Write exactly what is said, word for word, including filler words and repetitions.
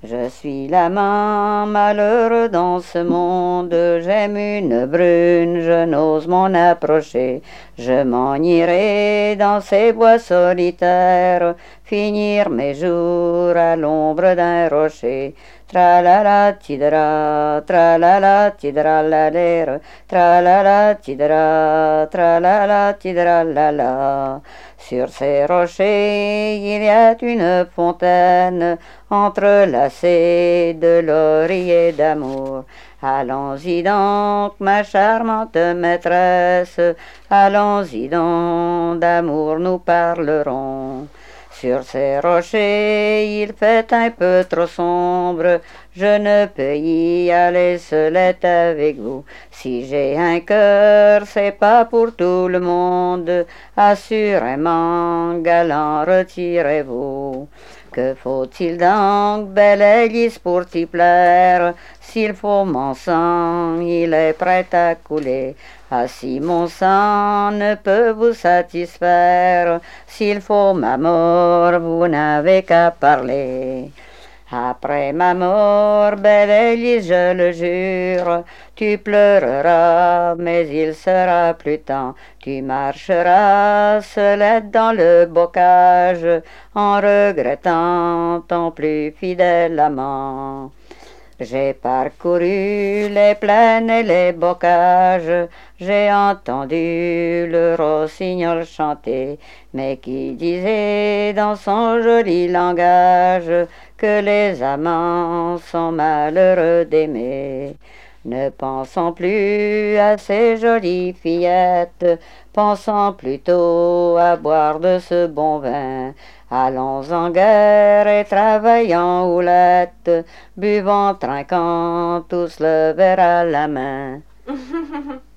Je suis l'amant malheureux dans ce monde, j'aime une brune, je n'ose m'en approcher. Je m'en irai dans ces bois solitaires, finir mes jours à l'ombre d'un rocher. Tra la la tidra, tra la la tidra la l'air, tra la la tidra, tra la la tidra la la. Sur ces rochers il y a une fontaine, entrelacée de lauriers d'amour. Allons-y donc, ma charmante maîtresse, allons-y donc, d'amour nous parlerons. Sur ces rochers, il fait un peu trop sombre, je ne peux y aller seulette avec vous. Si j'ai un cœur, c'est pas pour tout le monde, assurément, galant, retirez-vous. Que faut-il donc, belle Élise, pour t'y plaire? S'il faut mon sang, il est prêt à couler. Ah, si mon sang ne peut vous satisfaire, s'il faut ma mort, vous n'avez qu'à parler. Après ma mort, belle Élise, je le jure, tu pleureras, mais il sera plus temps. Tu marcheras seulette dans le bocage, en regrettant ton plus fidèle amant. J'ai parcouru les plaines et les bocages, j'ai entendu le rossignol chanter, mais qui disait dans son joli langage que les amants sont malheureux d'aimer. Ne pensons plus à ces jolies fillettes, pensons plutôt à boire de ce bon vin. Allons en guerre et travaillons houlette, buvons, trinquons tous le verre à la main.